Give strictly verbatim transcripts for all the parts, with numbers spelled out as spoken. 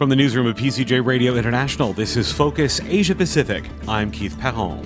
From the newsroom of P C J Radio International, this is Focus Asia Pacific. I'm Keith Perron.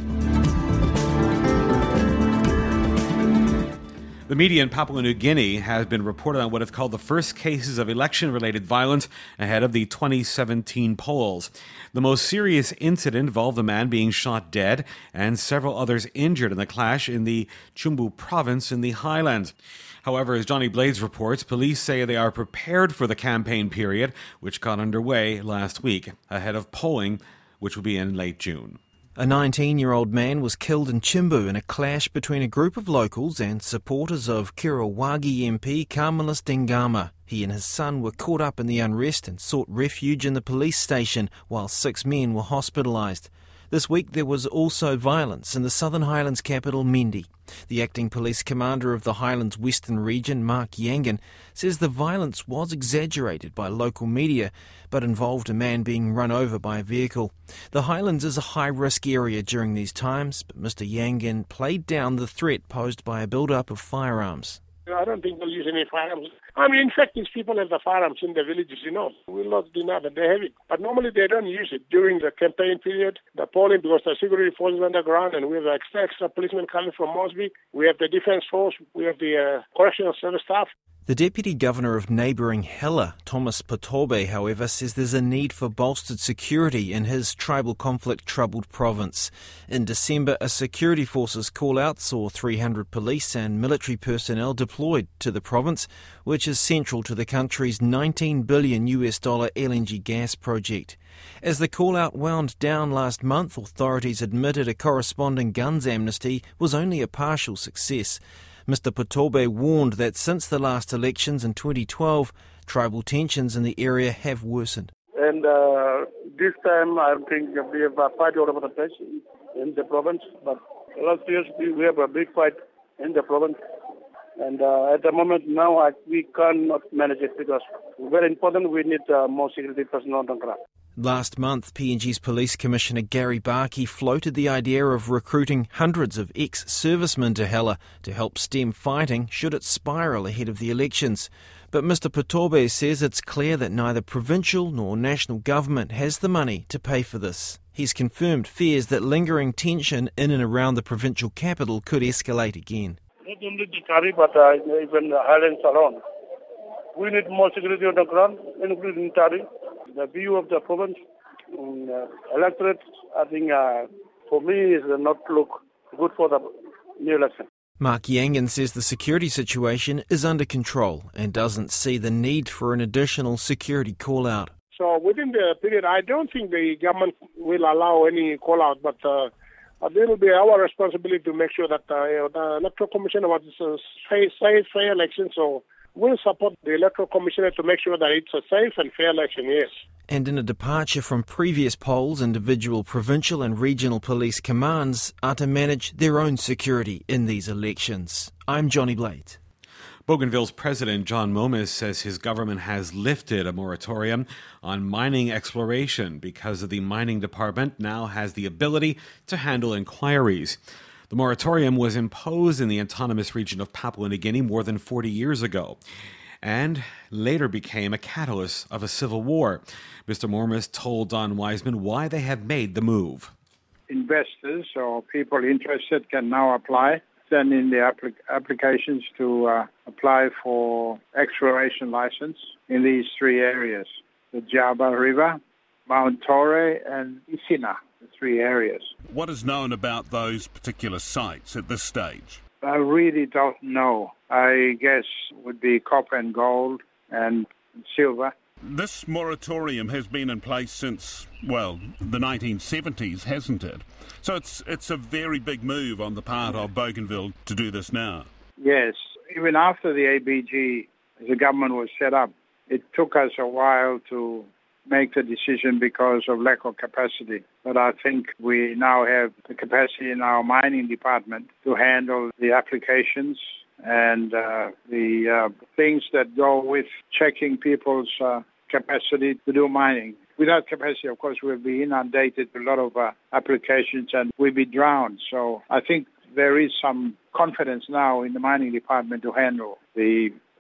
The media in Papua New Guinea has been reported on what is called the first cases of election-related violence ahead of the twenty seventeen polls. The most serious incident involved a man being shot dead and several others injured in the clash in the Chumbu province in the highlands. However, as Johnny Blades reports, police say they are prepared for the campaign period, which got underway last week, ahead of polling, which will be in late June. A nineteen-year-old man was killed in Chimbu in a clash between a group of locals and supporters of Kirawagi M P Carmelis Dengama. He and his son were caught up in the unrest and sought refuge in the police station, while six men were hospitalised. This week there was also violence in the Southern Highlands capital, Mendi. The acting police commander of the Highlands Western region, Mark Yangan, says the violence was exaggerated by local media, but involved a man being run over by a vehicle. The Highlands is a high-risk area during these times, but Mister Yangan played down the threat posed by a build-up of firearms. I don't think they'll use any firearms. I mean, in fact, these people have the firearms in the villages, you know. We'll not deny that they have it. But normally they don't use it during the campaign period, the polling, because the security force is underground, and we have extra, extra policemen coming from Mosby. We have the defence force. We have the uh, correctional service staff. The Deputy Governor of neighbouring Hela, Thomas Patobe, however, says there's a need for bolstered security in his tribal conflict-troubled province. In December, a security forces call-out saw three hundred police and military personnel deployed to the province, which is central to the country's nineteen billion U S dollar L N G gas project. As the call-out wound down last month, authorities admitted a corresponding guns amnesty was only a partial success. Mister Patobe warned that since the last elections in twenty twelve, tribal tensions in the area have worsened. And uh, this time I think we have a fight all over the place in the province. But last year we have a big fight in the province. And uh, at the moment now I, we cannot manage it because it's very important. We need uh, more security personnel on the ground. Last month, P N G's Police Commissioner Gary Barkey floated the idea of recruiting hundreds of ex-servicemen to Hela to help stem fighting should it spiral ahead of the elections. But Mister Patobe says it's clear that neither provincial nor national government has the money to pay for this. He's confirmed fears that lingering tension in and around the provincial capital could escalate again. Not only the Tari, but uh, even the Highlands around. We need more security on the ground, including Tari. The view of the province, um, uh, electorate, I think uh, for me is not look good for the new election. Mark Yangan says the security situation is under control and doesn't see the need for an additional security call-out. So within the period, I don't think the government will allow any call-out, but uh, it will be our responsibility to make sure that uh, you know, the Electoral Commission wants a safe, safe, fair election. So we'll support the Electoral Commissioner to make sure that it's a safe and fair election, yes. And in a departure from previous polls, individual provincial and regional police commands are to manage their own security in these elections. I'm Johnny Blades. Bougainville's President John Momis says his government has lifted a moratorium on mining exploration because of the mining department now has the ability to handle inquiries. The moratorium was imposed in the autonomous region of Papua New Guinea more than forty years ago and later became a catalyst of a civil war. Mister Momis told Don Wiseman why they have made the move. Investors or people interested can now apply, send in their applic- applications to uh, apply for exploration license in these three areas, the Java River, Mount Torre and Isina. Three areas. What is known about those particular sites at this stage? I really don't know. I guess would be copper and gold and silver. This moratorium has been in place since, well, the nineteen seventies, hasn't it? So it's it's a very big move on the part of Bougainville to do this now. Yes. Even after the A B G, the government was set up, it took us a while to make the decision because of lack of capacity. But I think we now have the capacity in our mining department to handle the applications and uh, the uh, things that go with checking people's uh, capacity to do mining. Without capacity, of course, we'll be inundated with a lot of uh, applications and we'll be drowned. So I think there is some confidence now in the mining department to handle the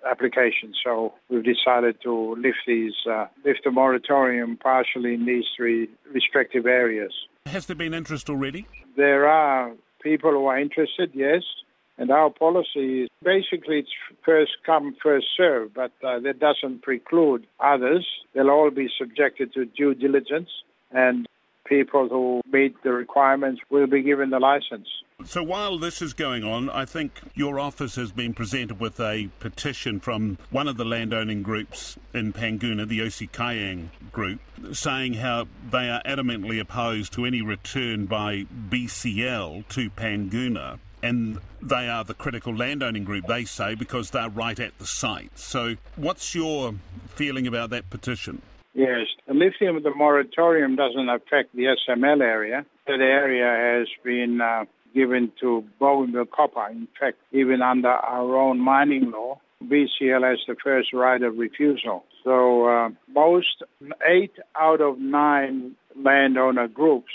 application. So we've decided to lift these, uh, lift the moratorium partially in these three respective areas. Has there been interest already? There are people who are interested, yes. And our policy is basically it's first come, first serve, but uh, that doesn't preclude others. They'll all be subjected to due diligence, and people who meet the requirements will be given the license. So while this is going on, I think your office has been presented with a petition from one of the landowning groups in Panguna, the Osikayang group, saying how they are adamantly opposed to any return by B C L to Panguna. And they are the critical landowning group, they say, because they're right at the site. So what's your feeling about that petition? Yes, the lifting of the moratorium doesn't affect the S M L area. That area has been uh, given to Bougainville Copper. In fact, even under our own mining law, B C L has the first right of refusal. So uh, most, eight out of nine landowner groups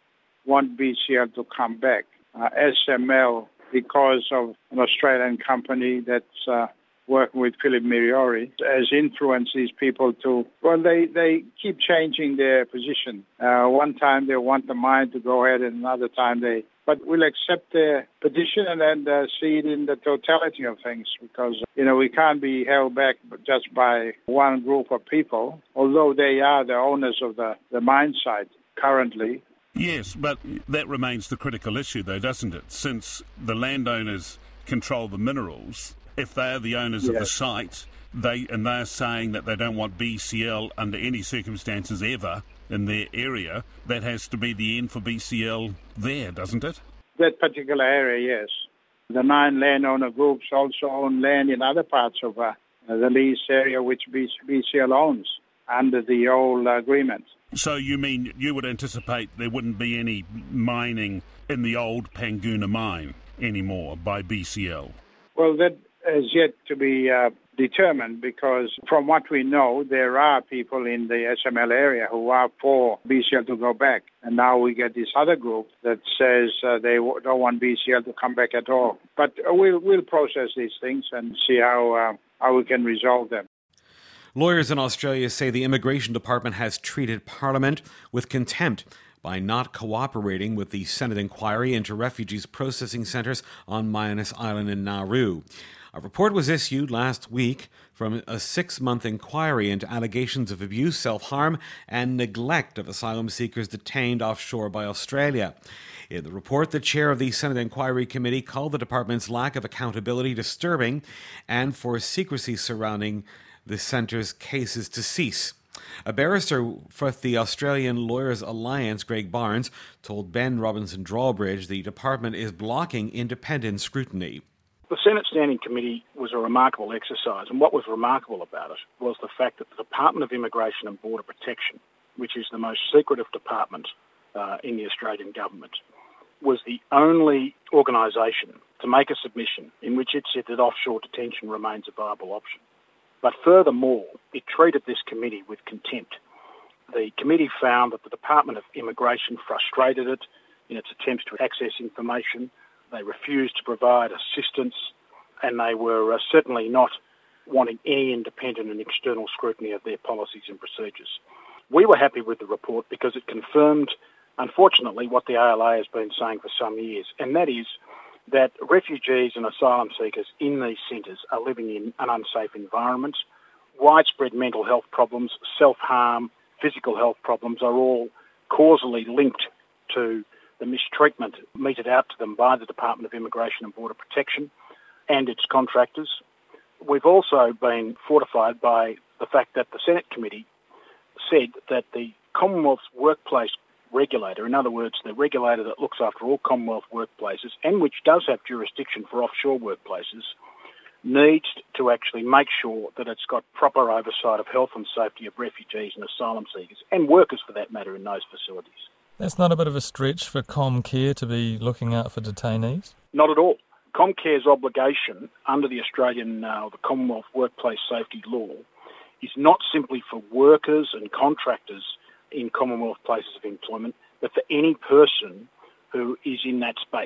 want B C L to come back. Uh, S M L, because of an Australian company that's uh, working with Philip Miriori, has influenced these people to, well, they, they keep changing their position. Uh, one time they want the mine to go ahead, and another time they, but we'll accept their petition and then uh, see it in the totality of things, because, you know, we can't be held back just by one group of people, although they are the owners of the, the mine site currently. Yes, but that remains the critical issue, though, doesn't it? Since the landowners control the minerals, if they are the owners yes. of the site, they and they're saying that they don't want B C L under any circumstances ever in their area, that has to be the end for B C L there, doesn't it? That particular area, yes. The nine landowner groups also own land in other parts of uh, the lease area which B C L owns under the old agreement. So you mean you would anticipate there wouldn't be any mining in the old Panguna mine anymore by B C L? Well, that is yet to be uh, determined, because from what we know, there are people in the S M L area who are for B C L to go back. And now we get this other group that says uh, they w- don't want B C L to come back at all. But uh, we'll, we'll process these things and see how, uh, how we can resolve them. Lawyers in Australia say the Immigration Department has treated Parliament with contempt by not cooperating with the Senate inquiry into refugees processing centres on Manus Island in Nauru. A report was issued last week from a six-month inquiry into allegations of abuse, self-harm and neglect of asylum seekers detained offshore by Australia. In the report, the chair of the Senate Inquiry Committee called the department's lack of accountability disturbing and for secrecy surrounding the centre's cases to cease. A barrister for the Australian Lawyers Alliance, Greg Barnes, told Ben Robinson Drawbridge the department is blocking independent scrutiny. The Senate Standing Committee was a remarkable exercise, and what was remarkable about it was the fact that the Department of Immigration and Border Protection, which is the most secretive department uh, in the Australian government, was the only organisation to make a submission in which it said that offshore detention remains a viable option. But furthermore, it treated this committee with contempt. The committee found that the Department of Immigration frustrated it in its attempts to access information. They refused to provide assistance, and they were uh, certainly not wanting any independent and external scrutiny of their policies and procedures. We were happy with the report because it confirmed, unfortunately, what the A L A has been saying for some years, and that is that refugees and asylum seekers in these centres are living in an unsafe environment. Widespread mental health problems, self-harm, physical health problems are all causally linked to the mistreatment meted out to them by the Department of Immigration and Border Protection and its contractors. We've also been fortified by the fact that the Senate Committee said that the Commonwealth's workplace regulator, in other words, the regulator that looks after all Commonwealth workplaces and which does have jurisdiction for offshore workplaces, needs to actually make sure that it's got proper oversight of health and safety of refugees and asylum seekers, and workers for that matter, in those facilities. That's not a bit of a stretch for Comcare to be looking out for detainees? Not at all. Comcare's obligation under the Australian uh, or the Commonwealth Workplace Safety Law is not simply for workers and contractors in Commonwealth places of employment, but for any person who is in that space.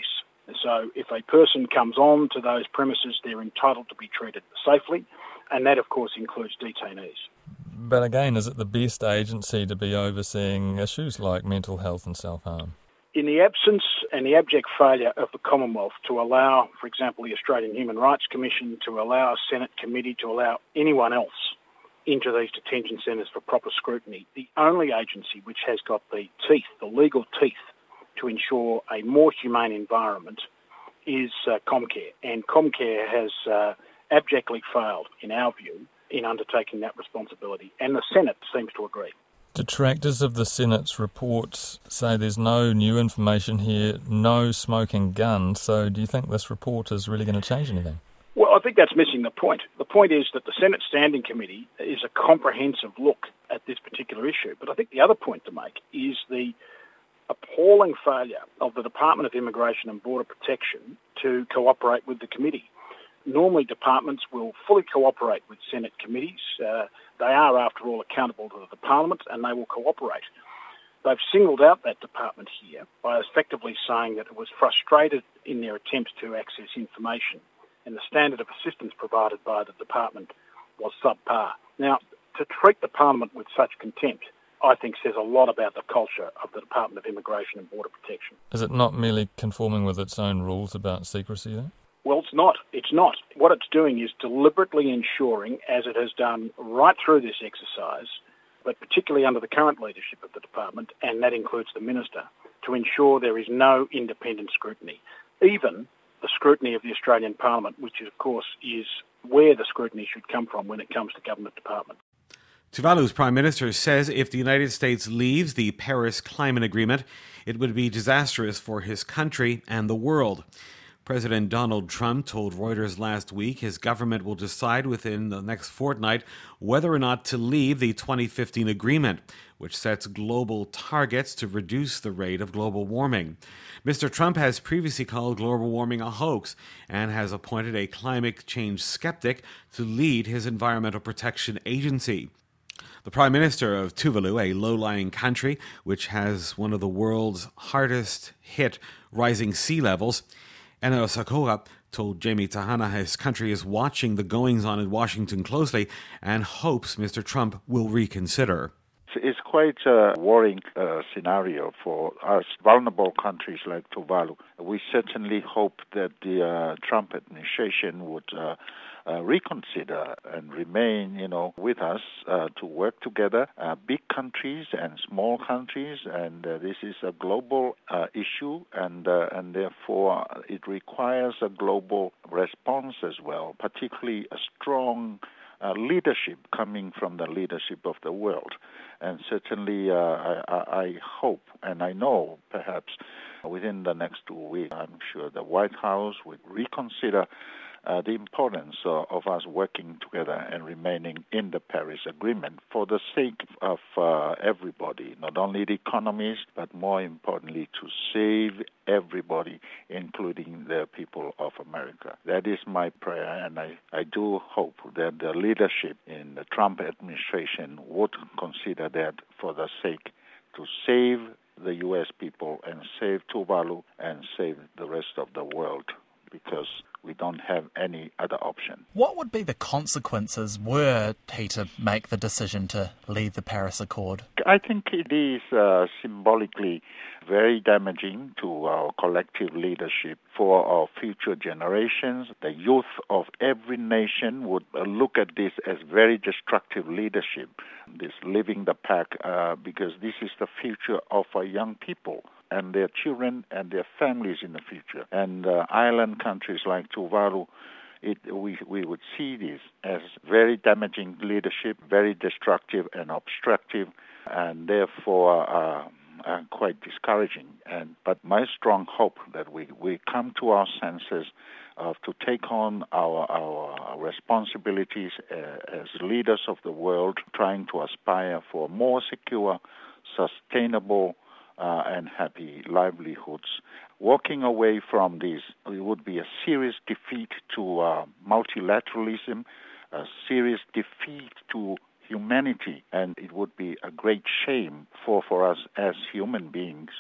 So if a person comes on to those premises, they're entitled to be treated safely, and that, of course, includes detainees. But again, is it the best agency to be overseeing issues like mental health and self-harm? In the absence and the abject failure of the Commonwealth to allow, for example, the Australian Human Rights Commission, to allow a Senate committee, to allow anyone else into these detention centres for proper scrutiny, the only agency which has got the teeth, the legal teeth, to ensure a more humane environment is uh, Comcare. And Comcare has uh, abjectly failed, in our view, in undertaking that responsibility. And the Senate seems to agree. Detractors of the Senate's report say there's no new information here, no smoking gun. So do you think this report is really going to change anything? Well, I think that's missing the point. The point is that the Senate Standing Committee is a comprehensive look at this particular issue. But I think the other point to make is the appalling failure of the Department of Immigration and Border Protection to cooperate with the committee. Normally, departments will fully cooperate with Senate committees. Uh, they are, after all, accountable to the Parliament, and they will cooperate. They've singled out that department here by effectively saying that it was frustrated in their attempts to access information, and the standard of assistance provided by the department was subpar. Now, to treat the Parliament with such contempt, I think says a lot about the culture of the Department of Immigration and Border Protection. Is it not merely conforming with its own rules about secrecy, though? Well, it's not. It's not. What it's doing is deliberately ensuring, as it has done right through this exercise, but particularly under the current leadership of the department, and that includes the Minister, to ensure there is no independent scrutiny, even the scrutiny of the Australian Parliament, which, of course, is where the scrutiny should come from when it comes to government departments. Tuvalu's Prime Minister says if the United States leaves the Paris Climate Agreement, it would be disastrous for his country and the world. President Donald Trump told Reuters last week his government will decide within the next fortnight whether or not to leave the twenty fifteen agreement, which sets global targets to reduce the rate of global warming. Mister Trump has previously called global warming a hoax and has appointed a climate change skeptic to lead his Environmental Protection Agency. The Prime Minister of Tuvalu, a low-lying country which has one of the world's hardest hit rising sea levels, Eno Sakura, told Jamie Tahana his country is watching the goings-on in Washington closely and hopes Mister Trump will reconsider. It's quite a worrying uh, scenario for us vulnerable countries like Tuvalu. We certainly hope that the uh, Trump administration would uh, uh, reconsider and remain, you know, with us uh, to work together, uh, big countries and small countries, and uh, this is a global uh, issue, and uh, and therefore it requires a global response as well, particularly a strong Uh, leadership coming from the leadership of the world. And certainly uh, I, I hope, and I know perhaps within the next two weeks, I'm sure the White House would reconsider uh, the importance uh, of us working together and remaining in the Paris Agreement for the sake of uh, everybody, not only the economies, but more importantly to save everybody, including the people of America. That is my prayer, and I, I do hope that the leadership in the Trump administration would consider that for the sake to save the U S people and save Tuvalu and save the rest of the world, because we don't have any other option. What would be the consequences were he to make the decision to leave the Paris Accord? I think it is uh, symbolically very damaging to our collective leadership for our future generations. The youth of every nation would uh, look at this as very destructive leadership, this leaving the pack, uh, because this is the future of our young people and their children and their families in the future. And uh, island countries like Tuvalu, it, we, we would see this as very damaging leadership, very destructive and obstructive, and therefore uh, uh, quite discouraging. And but my strong hope that we, we come to our senses of to take on our, our responsibilities uh, as leaders of the world, trying to aspire for more secure, sustainable, Uh, and happy livelihoods. Walking away from this, it would be a serious defeat to uh, multilateralism, a serious defeat to humanity, and it would be a great shame for, for us as human beings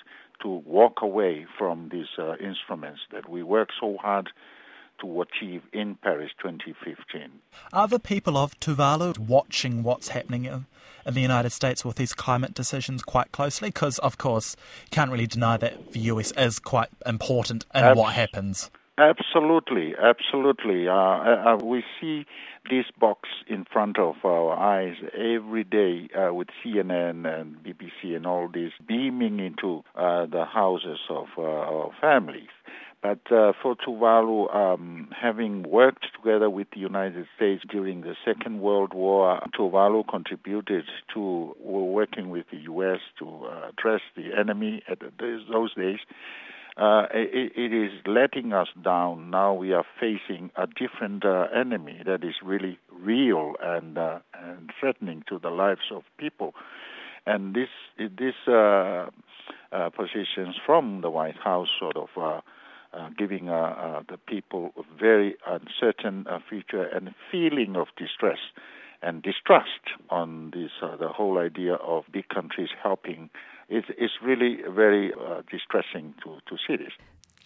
to walk away from these uh, instruments that we worked so hard to achieve in Paris twenty fifteen. Are the people of Tuvalu watching what's happening in the United States with these climate decisions quite closely? Because, of course, you can't really deny that the U S is quite important in Abs- what happens. Absolutely, absolutely. Uh, uh, we see this box in front of our eyes every day uh, with C N N and B B C and all this beaming into uh, the houses of uh, our families. But uh, for Tuvalu, um, having worked together with the United States during the Second World War, Tuvalu contributed to working with the U S to uh, address the enemy at those days. Uh, it, it is letting us down. Now we are facing a different uh, enemy that is really real and uh, and threatening to the lives of people. And this this uh, uh, positions from the White House sort of uh, uh, giving uh, uh, the people a very uncertain uh, future and a feeling of distress and distrust on this uh, the whole idea of big countries helping. It's, it's really very uh, distressing to, to see this.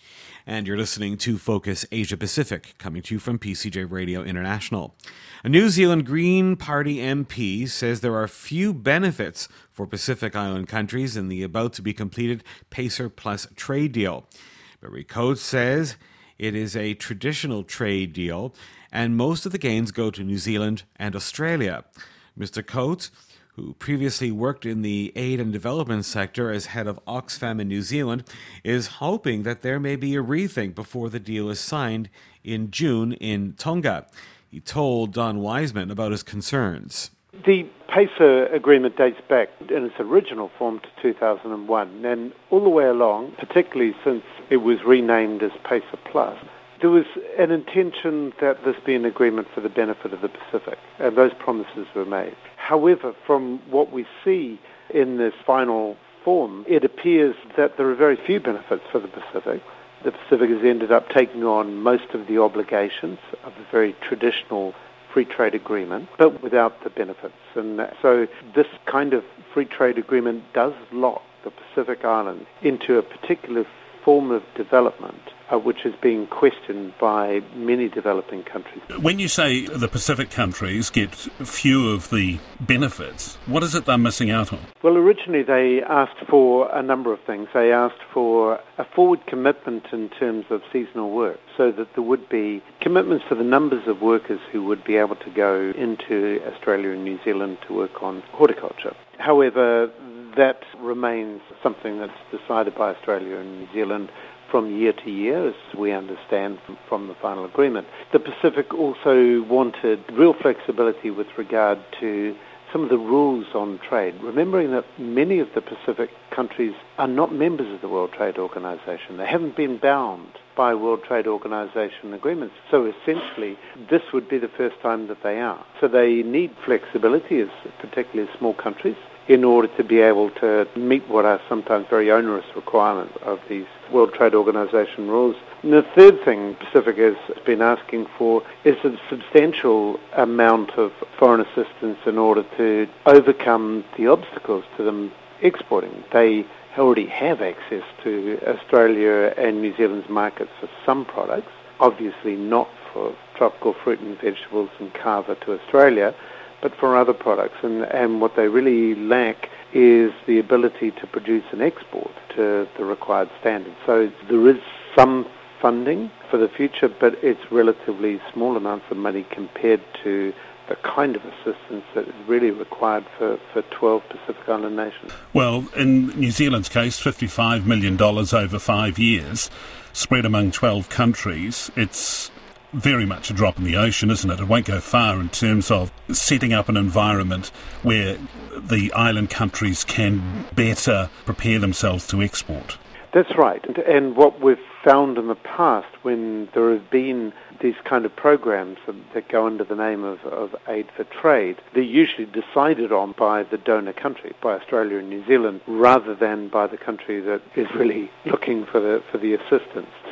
And you're listening to Focus Asia Pacific, coming to you from P C J Radio International. A New Zealand Green Party M P says there are few benefits for Pacific Island countries in the about-to-be-completed PACER Plus trade deal. Barry Coates says it is a traditional trade deal, and most of the gains go to New Zealand and Australia. Mister Coates, who previously worked in the aid and development sector as head of Oxfam in New Zealand, is hoping that there may be a rethink before the deal is signed in June in Tonga. He told Don Wiseman about his concerns. The PACER agreement dates back in its original form to two thousand one, and all the way along, particularly since it was renamed as PACER Plus, there was an intention that this be an agreement for the benefit of the Pacific, and those promises were made. However, from what we see in this final form, it appears that there are very few benefits for the Pacific. The Pacific has ended up taking on most of the obligations of a very traditional free trade agreement, but without the benefits. And so this kind of free trade agreement does lock the Pacific Island into a particular form of development, uh, which is being questioned by many developing countries. When you say the Pacific countries get few of the benefits, what is it they're missing out on? Well, originally they asked for a number of things. They asked for a forward commitment in terms of seasonal work, so that there would be commitments for the numbers of workers who would be able to go into Australia and New Zealand to work on horticulture. However, that remains something that's decided by Australia and New Zealand from year to year, as we understand from, from the final agreement. The Pacific also wanted real flexibility with regard to some of the rules on trade, remembering that many of the Pacific countries are not members of the World Trade Organization. They haven't been bound by World Trade Organization agreements. So essentially, this would be the first time that they are. So they need flexibility, as particularly as small countries, in order to be able to meet what are sometimes very onerous requirements of these World Trade Organization rules. And the third thing Pacific has been asking for is a substantial amount of foreign assistance in order to overcome the obstacles to them exporting. They already have access to Australia and New Zealand's markets for some products, obviously not for tropical fruit and vegetables and kava to Australia, but for other products. And, and what they really lack is the ability to produce and export to the required standards. So there is some funding for the future, but it's relatively small amounts of money compared to the kind of assistance that is really required for, for twelve Pacific Island nations. Well, in New Zealand's case, fifty-five million dollars over five years, spread among twelve countries. It's very much a drop in the ocean, isn't it? It won't go far in terms of setting up an environment where the island countries can better prepare themselves to export. That's right. And, and what we've found in the past when there have been these kind of programs that go under the name of, of aid for trade, they're usually decided on by the donor country, by Australia and New Zealand, rather than by the country that is really looking for the, for the assistance.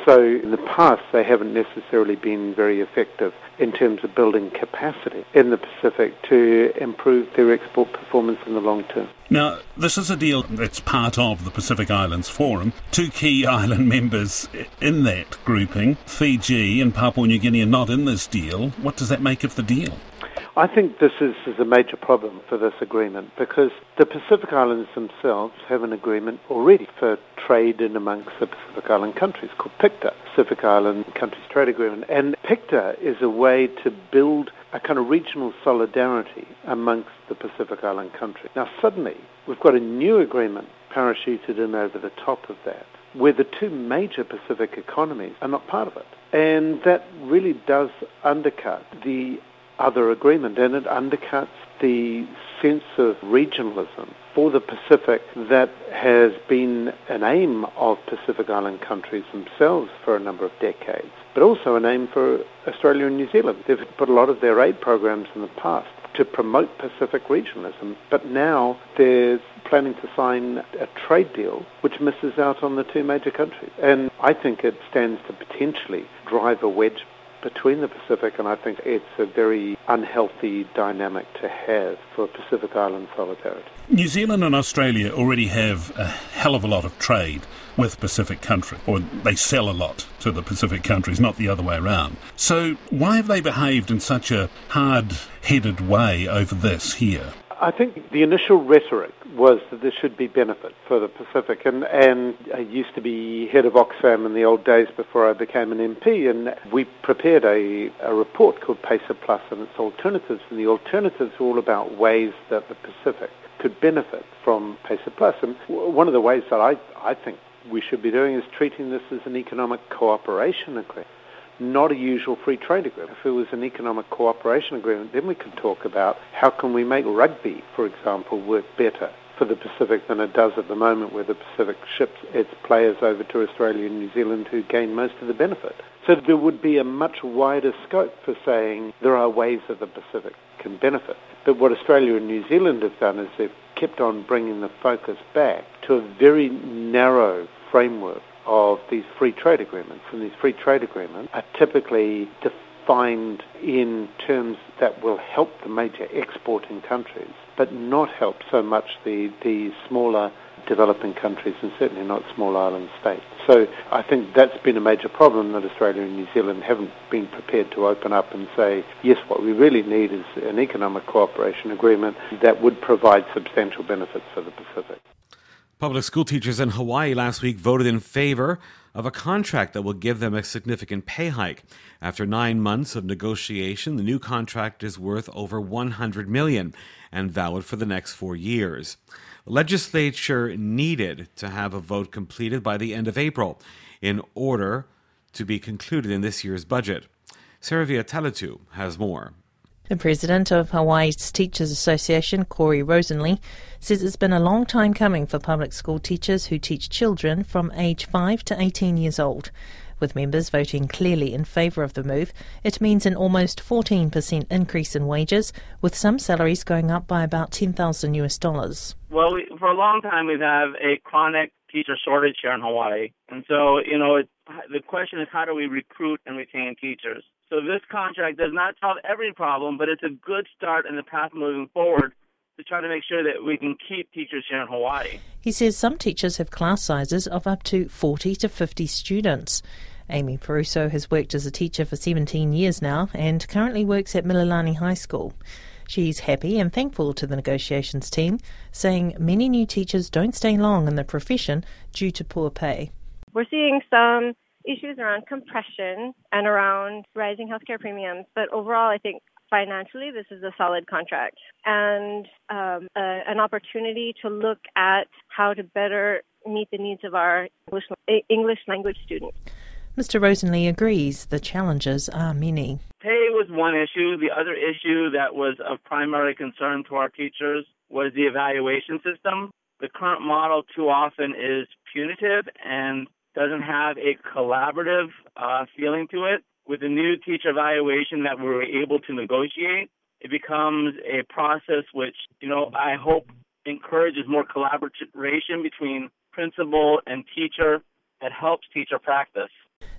So in the past, they haven't necessarily been very effective in terms of building capacity in the Pacific to improve their export performance in the long term. Now, this is a deal that's part of the Pacific Islands Forum. Two key island members in that grouping, Fiji and Papua New Guinea, are not in this deal. What does that make of the deal? I think this is, is a major problem for this agreement because the Pacific Islands themselves have an agreement already for trade in amongst the Pacific Island countries called PICTA, Pacific Island Countries Trade Agreement. And PICTA is a way to build a kind of regional solidarity amongst the Pacific Island countries. Now suddenly we've got a new agreement parachuted in over the top of that, where the two major Pacific economies are not part of it. And that really does undercut the other agreement, and it undercuts the sense of regionalism for the Pacific that has been an aim of Pacific Island countries themselves for a number of decades, but also an aim for Australia and New Zealand. They've put a lot of their aid programs in the past to promote Pacific regionalism, but now they're planning to sign a trade deal which misses out on the two major countries. And I think it stands to potentially drive a wedge between the Pacific, and I think it's a very unhealthy dynamic to have for Pacific Island solidarity. New Zealand and Australia already have a hell of a lot of trade with Pacific countries, or they sell a lot to the Pacific countries, not the other way around. So why have they behaved in such a hard-headed way over this here? I think the initial rhetoric was that there should be benefit for the Pacific, and, and I used to be head of Oxfam in the old days before I became an M P, and we prepared a, a report called PACER Plus and its alternatives, and the alternatives were all about ways that the Pacific could benefit from PACER Plus. And one of the ways that I, I think we should be doing is treating this as an economic cooperation agreement, not a usual free trade agreement. If it was an economic cooperation agreement, then we could talk about how can we make rugby, for example, work better for the Pacific than it does at the moment, where the Pacific ships its players over to Australia and New Zealand who gain most of the benefit. So there would be a much wider scope for saying there are ways that the Pacific can benefit. But what Australia and New Zealand have done is they've kept on bringing the focus back to a very narrow framework of these free trade agreements. And these free trade agreements are typically defined in terms that will help the major exporting countries, but not help so much the, the smaller developing countries, and certainly not small island states. So I think that's been a major problem, that Australia and New Zealand haven't been prepared to open up and say, yes, what we really need is an economic cooperation agreement that would provide substantial benefits for the Pacific. Public school teachers in Hawaii last week voted in favor of a contract that will give them a significant pay hike. After nine months of negotiation, the new contract is worth over one hundred million dollars and valid for the next four years. The legislature needed to have a vote completed by the end of April in order to be concluded in this year's budget. Saravia Talatu has more. The president of Hawaii's Teachers Association, Corey Rosenlee, says it's been a long time coming for public school teachers who teach children from age five to eighteen years old. With members voting clearly in favour of the move, it means an almost fourteen percent increase in wages, with some salaries going up by about ten thousand US dollars. Well, we, for a long time we've had a chronic teacher shortage here in Hawaii. And so, you know, it, the question is, how do we recruit and retain teachers? So this contract does not solve every problem, but it's a good start in the path moving forward to try to make sure that we can keep teachers here in Hawaii. He says some teachers have class sizes of up to forty to fifty students. Amy Peruso has worked as a teacher for seventeen years now and currently works at Mililani High School. She's happy and thankful to the negotiations team, saying many new teachers don't stay long in the profession due to poor pay. We're seeing some issues around compression and around rising healthcare premiums, but overall I think financially this is a solid contract and um, a, an opportunity to look at how to better meet the needs of our English, English language students. Mister Rosenlee agrees the challenges are many. Pay was one issue. The other issue that was of primary concern to our teachers was the evaluation system. The current model too often is punitive and doesn't have a collaborative uh, feeling to it. With the new teacher evaluation that we were able to negotiate, it becomes a process which, you know, I hope encourages more collaboration between principal and teacher that helps teacher practice.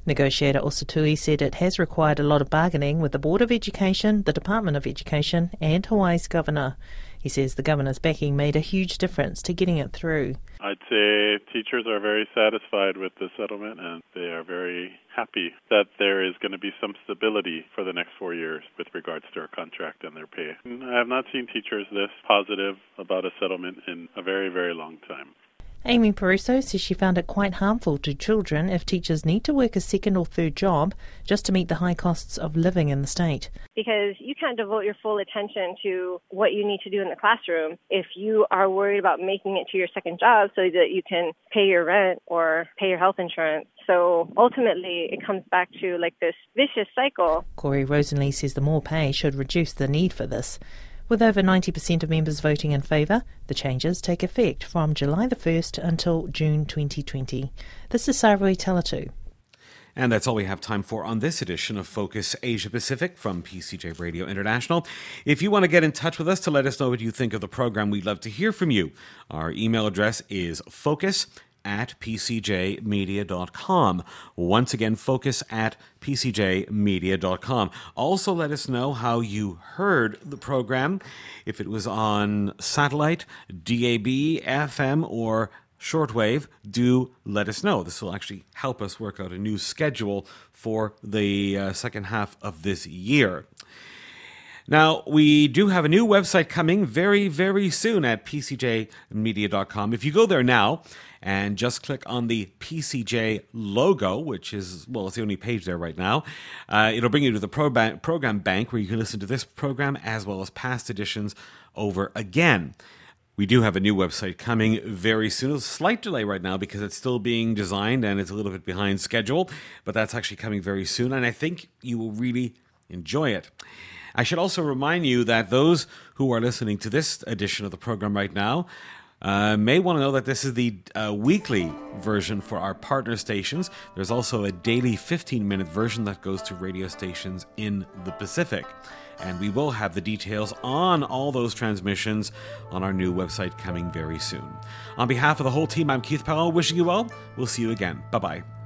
Negotiator Osatui said it has required a lot of bargaining with the Board of Education, the Department of Education and Hawaii's Governor. He says the Governor's backing made a huge difference to getting it through. I'd say teachers are very satisfied with the settlement and they are very happy that there is going to be some stability for the next four years with regards to our contract and their pay. And I have not seen teachers this positive about a settlement in a very, very long time. Amy Peruso says she found it quite harmful to children if teachers need to work a second or third job just to meet the high costs of living in the state. Because you can't devote your full attention to what you need to do in the classroom if you are worried about making it to your second job so that you can pay your rent or pay your health insurance. So ultimately, it comes back to like this vicious cycle. Corey Rosenlee says the more pay should reduce the need for this. With over ninety percent of members voting in favour, the changes take effect from July the first until June twenty twenty. This is Saroi Talatu. And that's all we have time for on this edition of Focus Asia Pacific from P C J Radio International. If you want to get in touch with us to let us know what you think of the program, we'd love to hear from you. Our email address is focus at p c j media dot com. Once again, focus at p c j media dot com. Also, let us know how you heard the program, if it was on satellite, D A B, F M, or shortwave. Do let us know. This will actually help us work out a new schedule for the uh, second half of this year. Now, we do have a new website coming very, very soon at p c j media dot com. If you go there now and just click on the P C J logo, which is, well, it's the only page there right now, uh, it'll bring you to the pro- program bank where you can listen to this program as well as past editions over again. We do have a new website coming very soon. There's a slight delay right now because it's still being designed and it's a little bit behind schedule, but that's actually coming very soon, and I think you will really enjoy it. I should also remind you that those who are listening to this edition of the program right now uh, may want to know that this is the uh, weekly version for our partner stations. There's also a daily fifteen-minute version that goes to radio stations in the Pacific. And we will have the details on all those transmissions on our new website coming very soon. On behalf of the whole team, I'm Keith Powell, wishing you well. We'll see you again. Bye-bye.